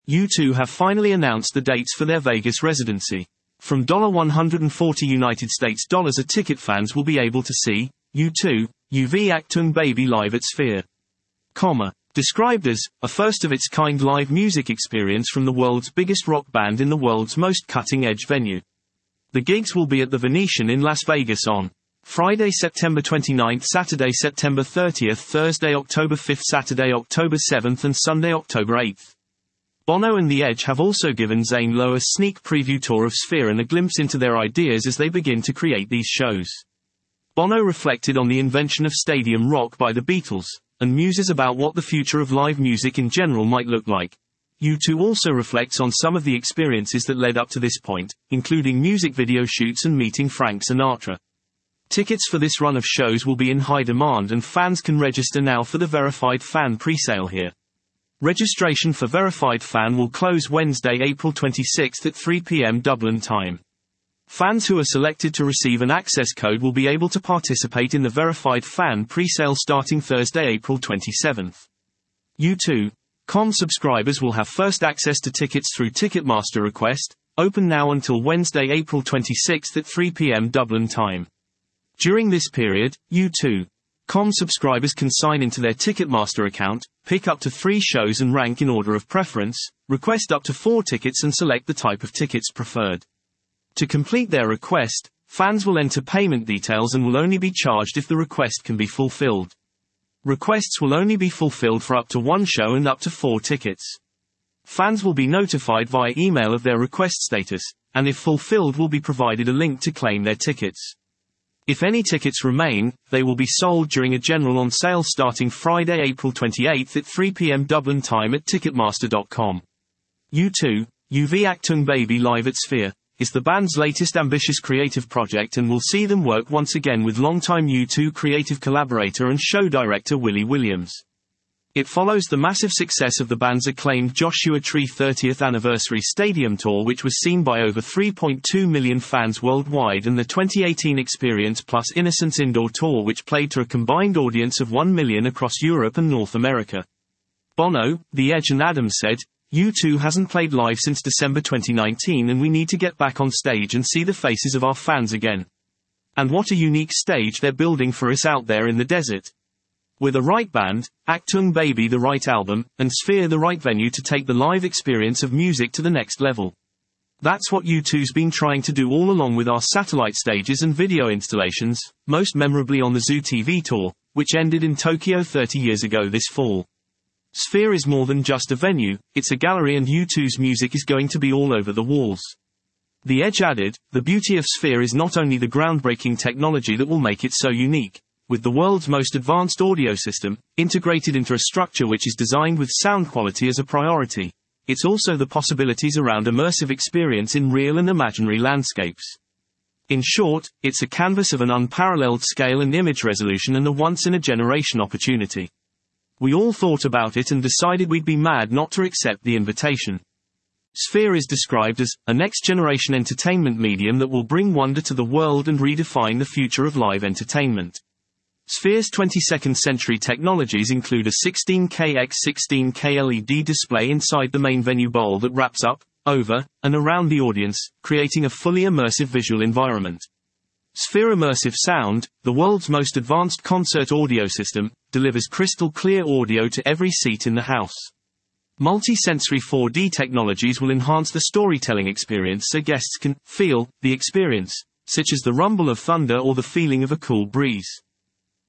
U2 have finally announced the dates for their Vegas residency. From $140 United States dollars a ticket, fans will be able to see U2, UV Achtung Baby live at Sphere. Described as a first-of-its-kind live music experience from the world's biggest rock band in the world's most cutting-edge venue. The gigs will be at the Venetian in Las Vegas on Friday, September 29th, Saturday, September 30th, Thursday, October 5th, Saturday, October 7th and Sunday, October 8th. Bono and The Edge have also given Zane Lowe a sneak preview tour of Sphere and a glimpse into their ideas as they begin to create these shows. Bono reflected on the invention of stadium rock by the Beatles, and muses about what the future of live music in general might look like. U2 also reflects on some of the experiences that led up to this point, including music video shoots and meeting Frank Sinatra. Tickets for this run of shows will be in high demand and fans can register now for the Verified Fan presale here. Registration for Verified Fan will close Wednesday, April 26 at 3 p.m. Dublin time. Fans who are selected to receive an access code will be able to participate in the Verified Fan presale starting Thursday, April 27. U2.com subscribers will have first access to tickets through Ticketmaster request, open now until Wednesday, April 26 at 3 p.m. Dublin time. During this period, U2.com subscribers can sign into their Ticketmaster account, pick up to 3 shows and rank in order of preference, request up to 4 tickets and select the type of tickets preferred. To complete their request, fans will enter payment details and will only be charged if the request can be fulfilled. Requests will only be fulfilled for up to 1 show and up to 4 tickets. Fans will be notified via email of their request status, and if fulfilled will be provided a link to claim their tickets. If any tickets remain, they will be sold during a general on sale starting Friday, April 28 at 3 p.m. Dublin time at Ticketmaster.com. U2, UV Achtung Baby live at Sphere, is the band's latest ambitious creative project and will see them work once again with longtime U2 creative collaborator and show director Willie Williams. It follows the massive success of the band's acclaimed Joshua Tree 30th Anniversary Stadium Tour, which was seen by over 3.2 million fans worldwide, and the 2018 Experience Plus Innocence Indoor Tour, which played to a combined audience of 1 million across Europe and North America. Bono, The Edge and Adams said, U2 hasn't played live since December 2019 and we need to get back on stage and see the faces of our fans again. And what a unique stage they're building for us out there in the desert. With the right band, Achtung Baby the right album, and Sphere the right venue to take the live experience of music to the next level. That's what U2's been trying to do all along with our satellite stages and video installations, most memorably on the Zoo TV tour, which ended in Tokyo 30 years ago this fall. Sphere is more than just a venue, it's a gallery, and U2's music is going to be all over the walls. The Edge added, the beauty of Sphere is not only the groundbreaking technology that will make it so unique, with the world's most advanced audio system, integrated into a structure which is designed with sound quality as a priority. It's also the possibilities around immersive experience in real and imaginary landscapes. In short, it's a canvas of an unparalleled scale and image resolution and a once-in-a-generation opportunity. We all thought about it and decided we'd be mad not to accept the invitation. Sphere is described as a next-generation entertainment medium that will bring wonder to the world and redefine the future of live entertainment. Sphere's 22nd century technologies include a 16K x 16K LED display inside the main venue bowl that wraps up, over, and around the audience, creating a fully immersive visual environment. Sphere Immersive Sound, the world's most advanced concert audio system, delivers crystal clear audio to every seat in the house. Multi-sensory 4D technologies will enhance the storytelling experience so guests can feel the experience, such as the rumble of thunder or the feeling of a cool breeze.